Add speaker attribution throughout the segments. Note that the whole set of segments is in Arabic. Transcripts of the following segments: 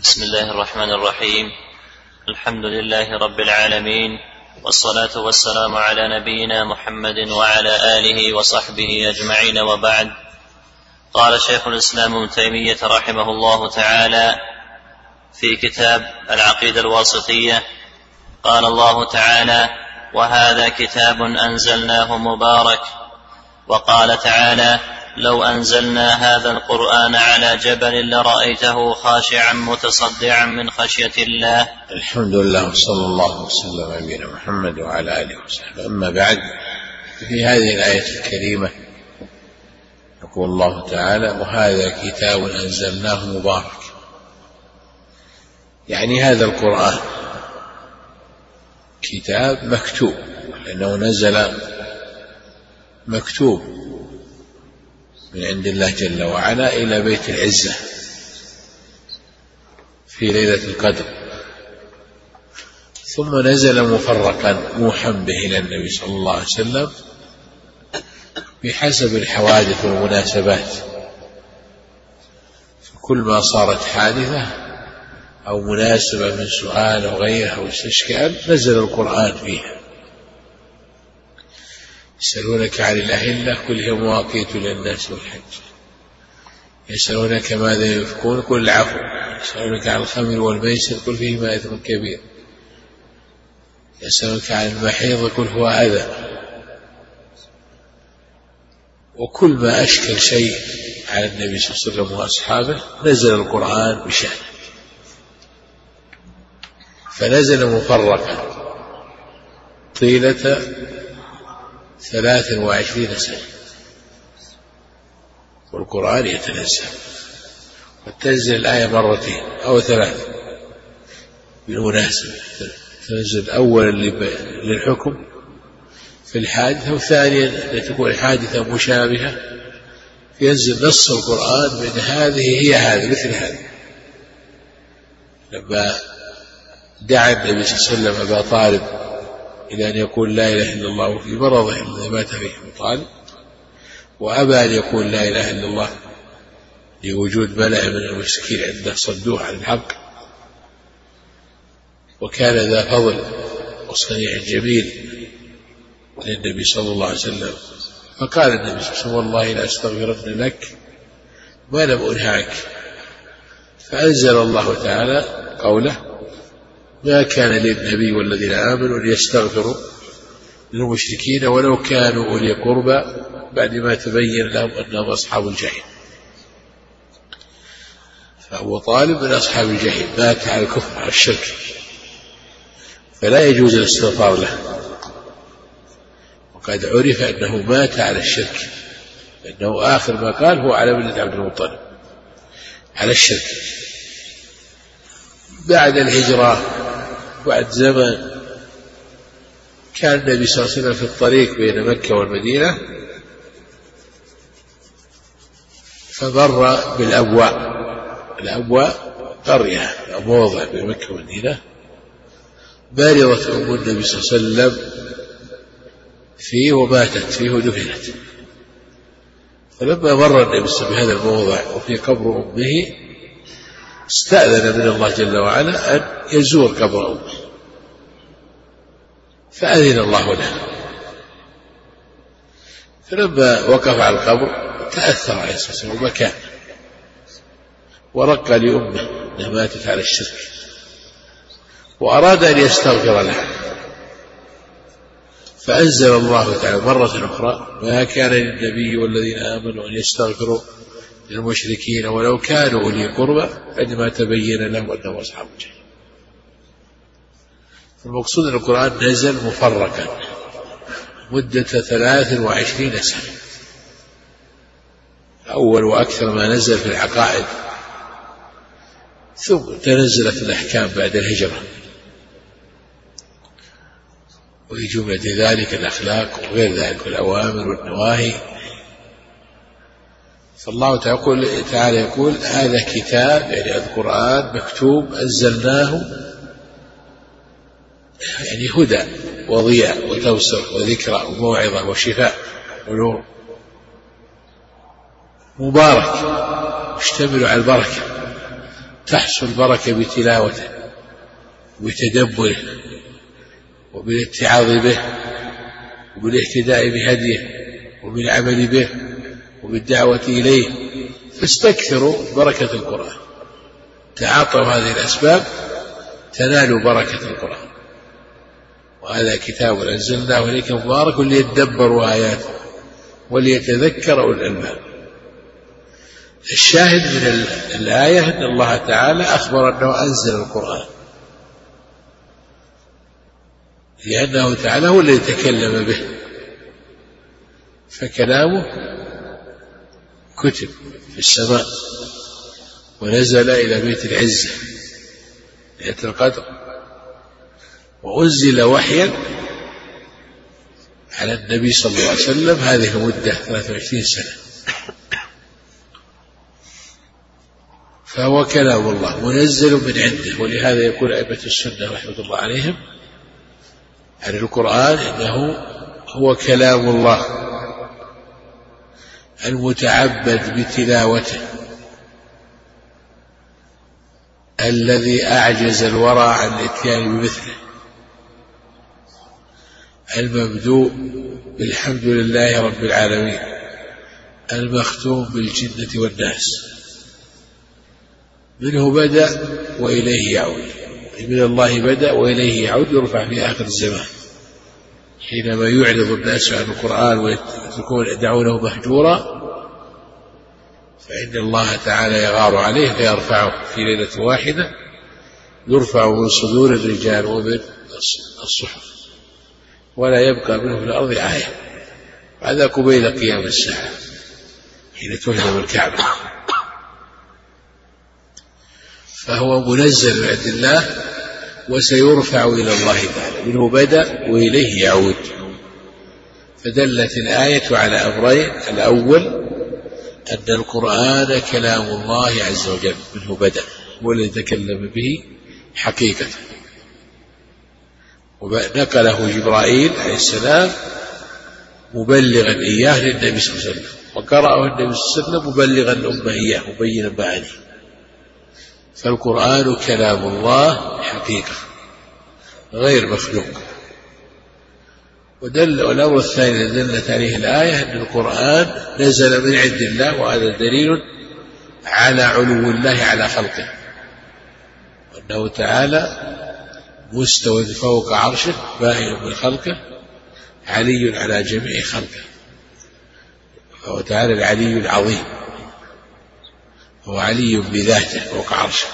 Speaker 1: بسم الله الرحمن الرحيم. الحمد لله رب العالمين، والصلاة والسلام على نبينا محمد وعلى آله وصحبه أجمعين، وبعد. قال شيخ الإسلام ابن تيمية رحمه الله تعالى في كتاب العقيدة الواسطية: قال الله تعالى: وهذا كتاب أنزلناه مبارك. وقال تعالى: لو أنزلنا هذا القرآن على جبل لرأيته خاشعا متصدعا من خشية الله.
Speaker 2: الحمد لله وصلى الله وسلم على نبينا محمد وعلى آله وصحبه. أما بعد، في هذه الآية الكريمة يقول الله تعالى: وهذا كتاب أنزلناه مبارك، يعني هذا القرآن كتاب مكتوب، لأنه نزل مكتوب من عند الله جل وعلا إلى بيت العزة في ليلة القدر، ثم نزل مفرقا موحى به إلى النبي صلى الله عليه وسلم بحسب الحوادث والمناسبات. كل ما صارت حادثة أو مناسبة من سؤال أو غيره أو استشكال نزل القرآن فيها. يسألونك عن الأهلة قل هي مواقيت للناس والحج، يسألونك ماذا ينفقون قل العفو، يسألونك عن الخمر والميسر قل فيهما إثم كبير، يسألونك عن المحيض قل هو أذى. وكل ما أشكل شيء على النبي صلى الله عليه وسلم وأصحابه نزل القرآن بشأنه، فنزل مفرقا طيلة 23 سنة، والقرآن يتنزل، وتنزل الآية مرتين أو 3 بالمناسبة، تنزل أولا للحكم في الحادثة، وثانيا لتكون الحادثة مشابهة ينزل نص القرآن من هذه هي هذه مثل هذه. لما دعا النبي صلى الله عليه وسلم أبا طالب إلى أن يقول لا إله إلا الله في مرضه الذي مات فيه أبو طالب، وأبى أن يقول لا إله إلا الله لوجود ملأ من المشركين عنده صدوه عن الحق، وكان ذا فضل وصنيع جميل للنبي صلى الله عليه وسلم، فقال النبي صلى الله عليه وسلم: والله لا أستغفرن لك ما لم أنه عنك. فأنزل الله تعالى قوله: ما كان للنبي والذين آمنوا أن يستغفروا للمشركين ولو كانوا أولي قربى بعد ما تبين لهم أنهم أصحاب الجحيم. فأبو طالب من أصحاب الجحيم، مات على الكفر على الشرك، فلا يجوز الاستغفار له، وقد عرف أنه مات على الشرك، لأنه آخر ما قال هو على ملة عبد المطلب على الشرك. بعد الهجرة بعد زمن كان النبي صلى الله عليه وسلم في الطريق بين مكة والمدينة، فمر بالأبواء. الأبواء قرية أو موضع بين مكة والمدينة، مرضت أم النبي صلى الله عليه وسلم فيه وماتت فيه ودفنت. فلما مر النبي صلى الله عليه وسلم بهذا الموضع وفي قبر أمه، استأذن من الله جل وعلا أن يزور قبر أمه، فأذن الله له. فلما وقف على القبر تأثر عليه الصلاة والسلام وبكى ورقى لأمه أنها ماتت على الشرك، وأراد أن يستغفر لها، فأنزل الله تعالى مرة أخرى: ما كان للنبي والذين آمنوا أن يستغفروا للمشركين ولو كانوا أولي قربى عندما تبين لهم أنهم أصحاب الجحيم. المقصود أن القرآن نزل مفرقا مدة 23 سنة، أول وأكثر ما نزل في العقائد، ثم تنزلت الأحكام بعد الهجرة، وفي جملة ذلك الأخلاق وغير ذلك الأوامر والنواهي. فالله تعالى يقول: هذا كتاب، يعني القرآن مكتوب أنزلناه، يعني هدى وضياء وتوسع وذكرى وموعظة وشفاء ونور، مبارك، يشتمل على البركة تحصل بركة بتلاوته وبتدبره وبالاتعاظ به وبالاهتداء بهديه وبالعمل به وبالدعوة إليه، فاستكثروا بركة القرآن، تعاطوا هذه الأسباب تنالوا بركة القرآن. وهذا كتاب أنزلناه إليك مبارك ليدبروا آياته وليتذكر أولو الألباب. الشاهد من الآية أن الله تعالى أخبر أنه أنزل القرآن، لأنه تعالى هو الذي تكلم به، فكلامه كتب في السماء ونزل إلى بيت العزة ليلة القدر، وأنزل وحيا على النبي صلى الله عليه وسلم هذه المدة 23 سنة، فهو كلام الله منزل من عنده. ولهذا يقول أئمة السنة رحمة الله عليهم عن القرآن إنه هو كلام الله المتعبد بتلاوته الذي أعجز الورى عن الإتيان بمثله، المبدوء بالحمد لله رب العالمين، المختوم بالجنة والناس، منه بدأ وإليه يعود، من الله بدأ وإليه يعود، يرفع في آخر الزمان حينما يعرض الناس عن القرآن ويتركون يدعونه مهجورا، فإن الله تعالى يغار عليه فيرفعه في ليلة واحدة، يرفع من صدور الرجال ومن الصحف، ولا يبقى منه في الأرض آية. هذا قبيل قيام الساعة حين تهدم الكعبة. فهو منزل من عند الله وسيرفع إلى الله تعالى، منه بدأ وإليه يعود. فدلت الآية على أمرين: الأول أن القرآن كلام الله عز وجل، منه بدأ والذي تكلم به حقيقة، ونقله جبرائيل عليه السلام مبلغا إياه للنبي صلى الله عليه وسلم، وقرأه النبي صلى الله عليه وسلم مبلغا الأمة إياه مبينا معانيه. فالقرآن كلام الله حقيقة غير مخلوق. والأمر الثاني الذي دلت عليه الآية أن القرآن نزل من عند الله، وهذا دليل على علو الله على خلقه، وأنه تعالى مستوى فوق عرشه باين من خلقه، علي على جميع خلقه، فهو تعالى العلي العظيم، هو علي بذاته فوق عرشه.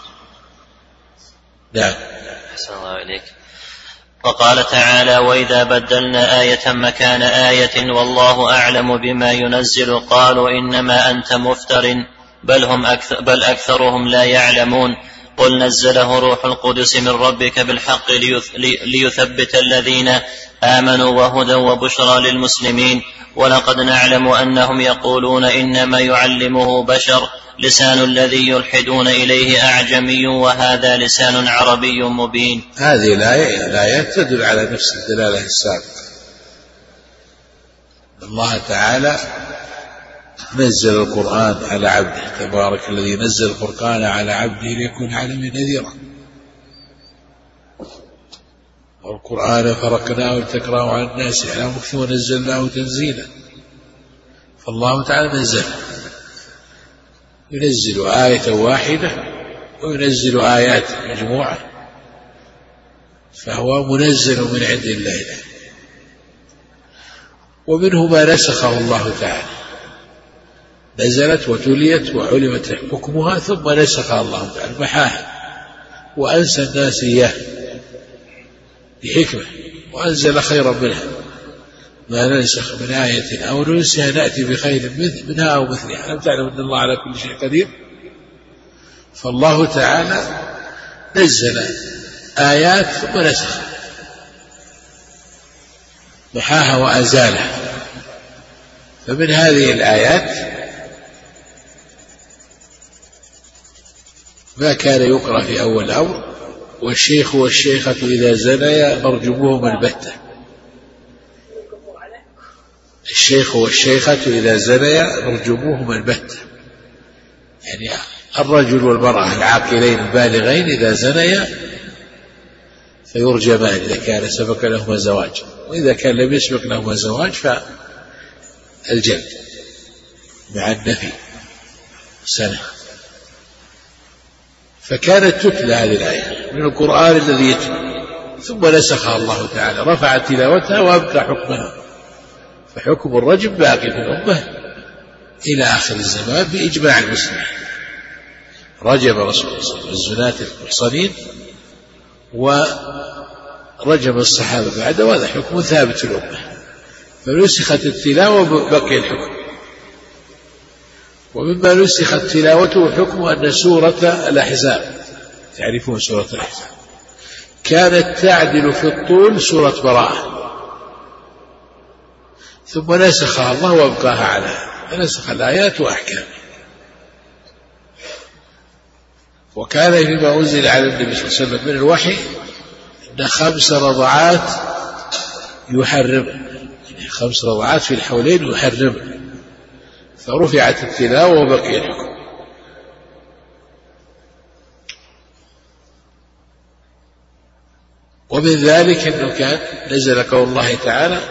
Speaker 2: نعم.
Speaker 1: أحسن الله إليك. وقال تعالى: وإذا بدلنا آية مكان آية والله أعلم بما ينزل قالوا إنما أنت مفتر بل أكثرهم لا يعلمون قل نزله روح القدس من ربك بالحق ليثبت الذين آمنوا وهدى وبشرى للمسلمين ولقد نعلم أنهم يقولون إنما يعلمه بشر لسان الذي يلحدون إليه أعجمي وهذا لسان عربي مبين.
Speaker 2: هذه الآية تدل على نفس الدلالة السابقة. الله تعالى نزل القرآن على عبده، تبارك الذي نزل القرآن على عبده ليكون عالما نذيرا، والقرآن فرقناه وتكراه على الناس على مكث ونزلناه تنزيلا. فالله تعالى نزله، ينزل آية واحدة وينزل آيات مجموعة، فهو منزل من عند الله، ومنه ما نسخه الله تعالى، نزلت وتليت وعلمت حكمها ثم نسخها الله تعالى محاها وأنسى الناس إياه بحكمة، وأنزل خيرا منها، ما ننسخ من آية أو ننسها نأتي بخير منها أو مثلها، ألم تعلم أن الله على كل شيء قدير. فالله تعالى نزل آيات ثم نسخ، محاها وأزالها. فمن هذه الآيات ما كان يقرأ في أول الأمر: والشيخ والشيخة إذا زنيا فارجموهما البتة. الشيخ والشيخة إذا زنيا فارجموهما البتة، يعني الرجل والمرأة العاقلين البالغين إذا زنيا فيرجمان إذا كان سبق لهما زواج، وإذا كان لم يسبق لهما زواج فالجلد مع النفي سنة. فكانت تتلى هذه الآية من القرآن الذي يتلى، ثم نسخها الله تعالى، رفع تلاوتها وأبقى حكمها، فحكم الرجم باقي في الأمة إلى آخر الزمان بإجماع المسلمين. رجم رسول الله صلى الله عليه وسلم الزناة المحصنين ورجم الصحابة بعده، وهذا حكم ثابت في الأمة، فنسخت التلاوة وبقي الحكم. ومما نسخت تلاوته حكم أن سورة الأحزاب، تعرفون سورة الأحزاب، كانت تعدل في الطول سورة براءة، ثم نسخها الله وابقاها على فنسخ الآيات وأحكام. وكان فيما أنزل على النبي صلى الله عليه وسلم من الوحي أن 5 رضعات يحرم، يعني 5 رضعات في الحولين يحرم، فرفعت التلاوة وبقي الحكم. ومن ذلك أنه كان نزل قول الله تعالى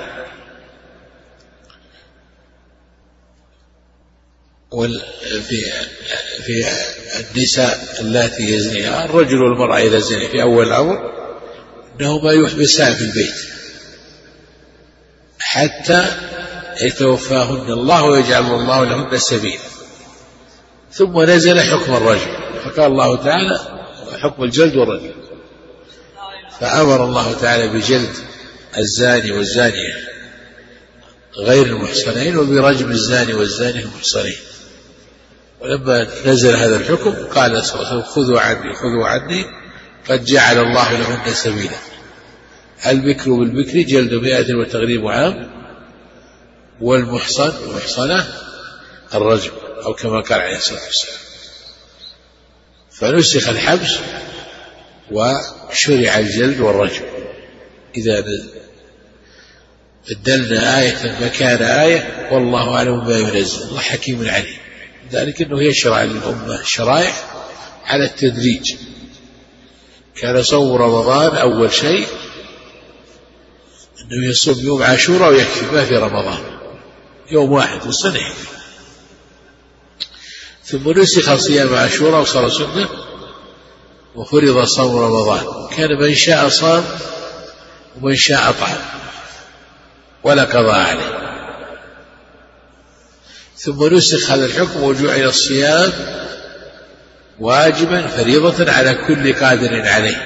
Speaker 2: في النساء اللاتي يزنين، الرجل والمرأة إذا زني في أول الأمر أنهما يحبسان في البيت حتى يتوفاهن الله ويجعل الله لهن سبيلا، ثم نزل حكم الرجل، فقال الله تعالى حكم الجلد والرجل، فأمر الله تعالى بجلد الزاني والزانية غير المحصنين وبرجم الزاني والزانية المحصنين. ولما نزل هذا الحكم قال صلى الله عليه وسلم خذوا عني قد جعل الله لهن سبيلا، البكر بالبكر جلد 100 وتغريب عام، والمحصنة الرجم، أو كما قال عليه الصلاة والسلام. فنسخ الحبس وشرع الجلد والرجم. إذا بدلنا آية مكان آية والله أعلم ما ينزل، الله حكيم عليم، ذلك أنه يشرع للأمة شرائع على التدريج. كان صوم رمضان أول شيء أنه يصوم يوم عاشوراء ويكفي، ما في رمضان، يوم واحد في السنة، ثم نسخ صيام عاشوراء وصار سنة، وفرض صوم رمضان، كان من شاء صام ومن شاء طعم ولا قضاء عليه. ثم نسخ هذا الحكم وجعل الصيام واجبا فريضة على كل قادر عليه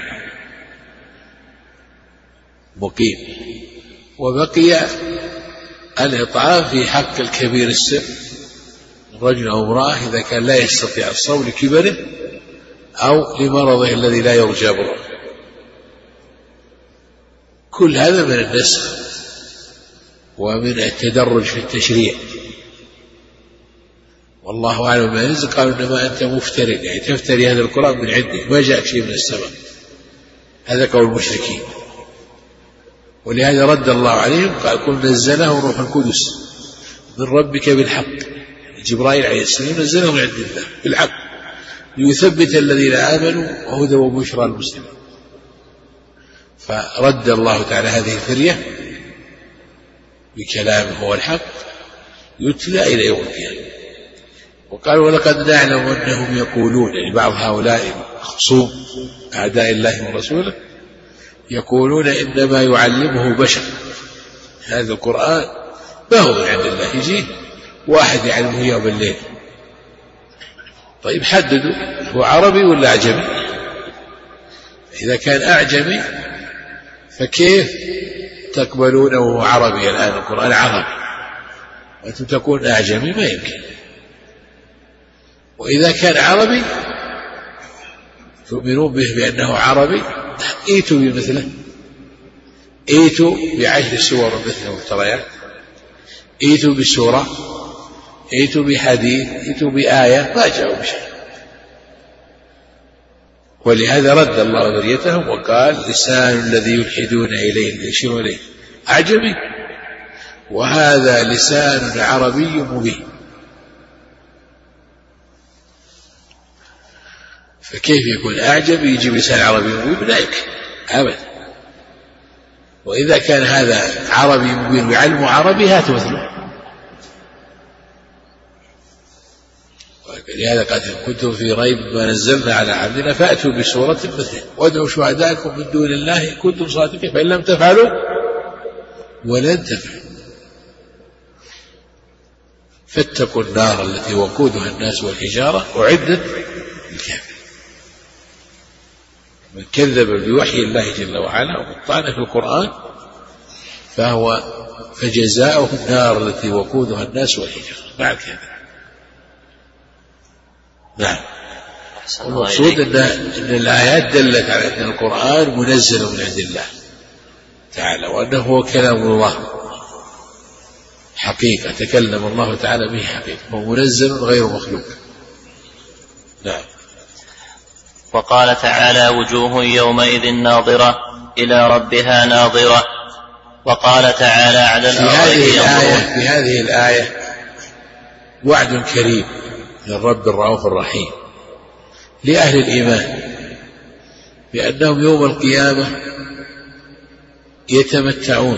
Speaker 2: مقيم، وبقي الإطعام في حق الكبير السن، رجل أو امرأة إذا كان لا يستطيع الصوم لكبره أو لمرضه الذي لا يرجى بره. كل هذا من النسخ ومن التدرج في التشريع، والله أعلم ما ينزل. قالوا إنما أنت مفترٍ، يعني تفتري هذا القرآن من عندك، ما جاء شيء من السماء، هذا قول المشركين. ولهذا رد الله عليهم قال قل نزله روح القدس من ربك بالحق، جبرائيل عليه السلام نزله من عند الله بالحق ليثبت الذين آمنوا وهدى وبشرى المسلمين. فرد الله تعالى هذه الفرية بكلامه هو الحق يتلى إلى يوم القيامة. وقالوا ولقد نعلم أنهم يقولون، يعني بعض هؤلاء خصوم أعداء الله ورسوله يقولون إنما يعلمه بشر، هذا القرآن ما هو من عند الله، يجي واحد يعلمه إياه بالليل. طيب حددوا هو عربي ولا أعجمي؟ إذا كان أعجمي فكيف تقبلونه عربي الآن؟ القرآن عربي وأنتم تكون أعجمي، ما يمكن. وإذا كان عربي تؤمنون به بأنه عربي، ائتوا بمثله، ائتوا ب10 سور مثله مفتريات، ائتوا بسورة، ائتوا بحديث، ائتوا بآية، ما جاءوا بشيء. ولهذا رد الله ذريتهم وقال لسان الذي يلحدون إليه يشير إليه أعجمي وهذا لسان عربي مبين. فكيف يكون أعجم يجي بلسان عربي مبين؟ لا يمكن أبدا. وإذا كان هذا عربي مبين ويعلم عربي هاتوا مثله. لهذا قال إن كنتم في ريب ما نزلنا على عبدنا فأتوا بسورة مثله وادعوا شهداءكم من دون الله إن كنتم صادقين فإن لم تفعلوا ولن تفعلوا فاتقوا النار التي وقودها الناس والحجارة أعدت للكافرين. من كذب بوحي الله جل وعلا وطعن في القرآن فجزاؤه النار التي وقودها الناس والحجارة مع الكافرين. نعم. المقصود أن الآيات دلت على أن القرآن منزل من عند الله تعالى وأنه هو كلام الله حقيقة تكلم الله تعالى به حقيقة ومنزل غير مخلوق. نعم.
Speaker 1: وقال تعالى وجوه يومئذ ناظرة إلى ربها ناظرة. وقال تعالى على
Speaker 2: في هذه الآية وعد كريم من الرب الرؤوف الرحيم لأهل الإيمان بأنهم يوم القيامة يتمتعون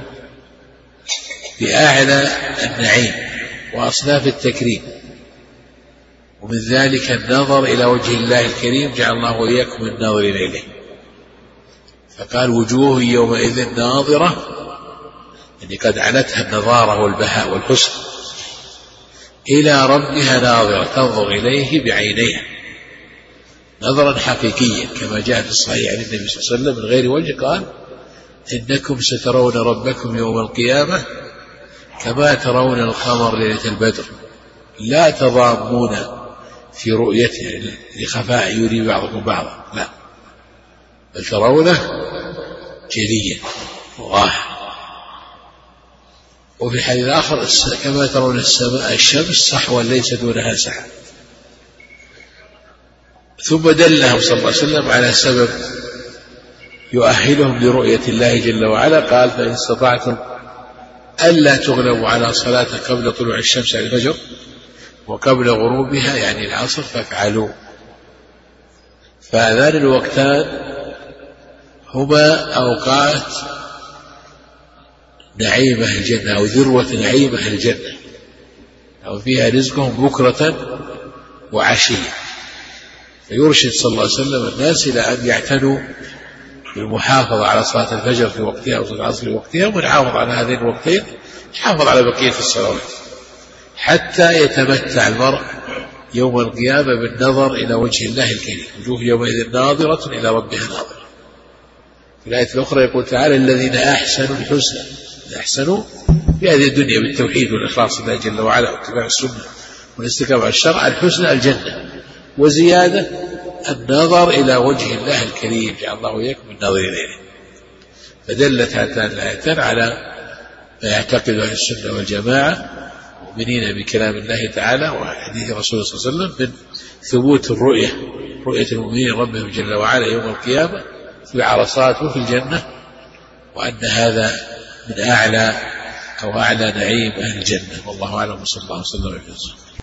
Speaker 2: بأعلى النعيم وأصناف التكريم ومن ذلك النظر إلى وجه الله الكريم جعل الله وإياكم من الناظرين إليه. فقال وجوه يومئذ ناظرة يعني قد علتها النظارة والبهاء والحسن إلى ربها ناظرة تنظر إليه بعينيها نظرا حقيقيا كما جاء في الصحيح عن النبي صلى الله عليه وسلم من غير وجه قال إنكم سترون ربكم يوم القيامة كما ترون القمر ليلة البدر لا تضامون في رؤيته لخفاء يري بعضكم بعضا لا بل ترونه جليا واضحا. وفي حديث آخر كما ترون السماء الشمس صحوا ليس دونها سحاب. ثم دلهم صلى الله عليه وسلم على سبب يؤهلهم لرؤية الله جل وعلا قال فإن استطعتم ألا تغلبوا على صلاة قبل طلوع الشمس على الفجر وقبل غروبها يعني العصر فافعلوا. فهذان الوقتان هما أوقات نعيم أهل الجنة أو ذروة نعيم أهل الجنة أو فيها رزقهم بكرة وعشية. فيرشد صلى الله عليه وسلم الناس إلى أن يعتنوا بالمحافظة على صلاة الفجر في وقتها وصلاة العصر في وقتها ومن حافظ على هذين الوقتين حافظ على بقية الصلوات حتى يتمتع المرء يوم القيامة بالنظر إلى وجه الله الكريم وجوه يومئذ ناظرة إلى ربها ناظرة. في الآية الأخرى يقول تعالى الذين أحسنوا الحسنى أحسنوا في هذه الدنيا بالتوحيد والإخلاص لله جل وعلا واتباع السنة والاستقامة على الشرع الحسنى الجنة وزيادة النظر إلى وجه الله الكريم جعل الله وإياكم من الناظرين إليه. فدلت هاتان الآيتان على ما يعتقد أهل السنة والجماعة مؤمنين بكلام الله تعالى وحديث رسوله صلى الله عليه وسلم من ثبوت رؤية المؤمنين ربهم جل وعلا يوم القيامة في عرصات وفي الجنة وأن هذا من أعلى أو أعلى نعيم أهل الجنة. والله أعلم وصلى الله وسلم على